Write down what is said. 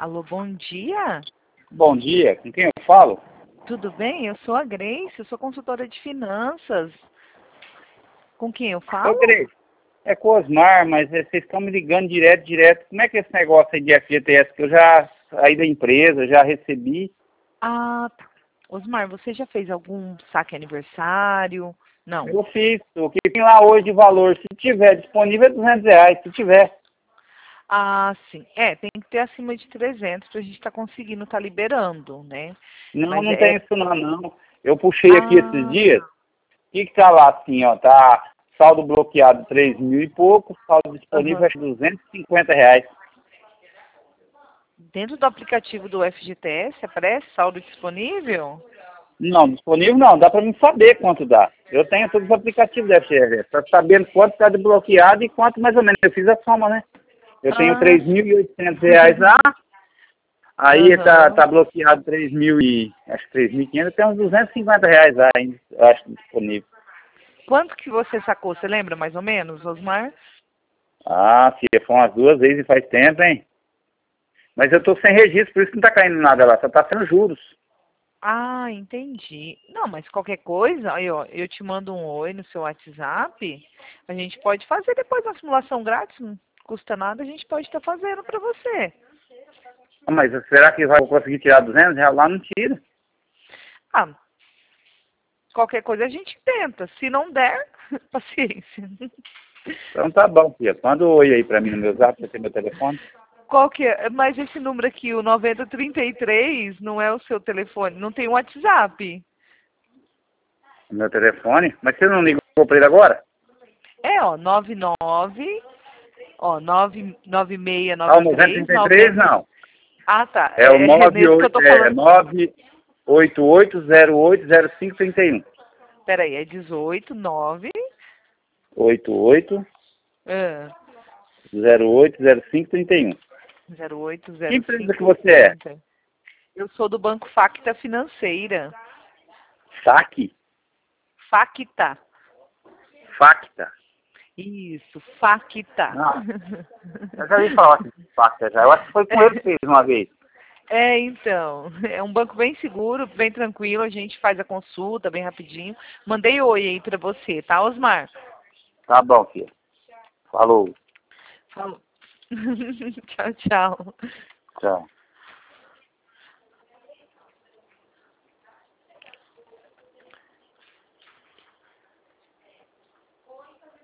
Alô, bom dia. Bom dia, com quem eu falo? Tudo bem? Eu sou a Grace, eu sou consultora de finanças. Com quem eu falo? Ô, Grace, é com o Osmar, mas vocês estão me ligando direto. Como é que é esse negócio aí de FGTS? Que eu já saí da empresa, já recebi. Ah, tá. Osmar, você já fez algum saque aniversário? Não. Eu fiz, o que tem lá hoje de valor, se tiver disponível é R$ 200, se tiver. Ah, sim. Tem que ter acima de 300 para a gente estar conseguindo, tá liberando, né? Não, Mas não tem isso não. Eu puxei aqui esses Ah, dias, tá. o que tá lá assim, ó, tá saldo bloqueado 3 mil e pouco, saldo disponível Aham. acho R$ 250. Dentro do aplicativo do FGTS aparece saldo disponível? Não, disponível não, dá para mim saber quanto dá. Eu tenho todos os aplicativos da FGTS, tá sabendo quanto está desbloqueado e quanto mais ou menos. Eu fiz a soma, né? Eu tenho Ah, R$ 3.800 lá, aí tá aham. bloqueado 3.000 e acho que 3.500, tem uns R$ 250 lá ainda, eu acho, disponível. Quanto que você sacou? Você lembra mais ou menos, Osmar? Ah, filha, foi umas 2 vezes e faz tempo, hein? Mas eu tô sem registro, por isso que não tá caindo nada lá, só tá sendo juros. Ah, entendi. Não, mas qualquer coisa, aí, ó, eu te mando um oi no seu WhatsApp. A gente pode fazer depois uma simulação grátis, não custa nada, a gente pode estar fazendo para você. Ah, mas será que vai conseguir tirar R$ 200? Lá não tira. Ah, qualquer coisa a gente tenta. Se não der, paciência. Então tá bom, filha. Manda um oi aí pra mim no meu zap, você tem meu telefone. Qual que é? Mas esse número aqui, o 9033, não é o seu telefone, não tem WhatsApp. Meu telefone. Mas você não ligou pra ele agora? É, ó, 99, ó, Ah, o 9693, 933 não. Ah, tá. É o É nesse que eu tô falando. 988080531. Peraí, é 18, 9, 88080531. ah, 08, Que empresa que 05, você é? 30. Eu sou do Banco Facta Financeira. Saque? Facta. Facta? Isso, Facta. Não. Eu já ouvi falar de Facta já. Eu acho que foi com ele que fez uma vez. Então, é um banco bem seguro, bem tranquilo, a gente faz a consulta bem rapidinho. Mandei oi aí pra você, tá, Osmar? Tá bom, filha. Falou. Falou. Tchau, tchau. Tchau.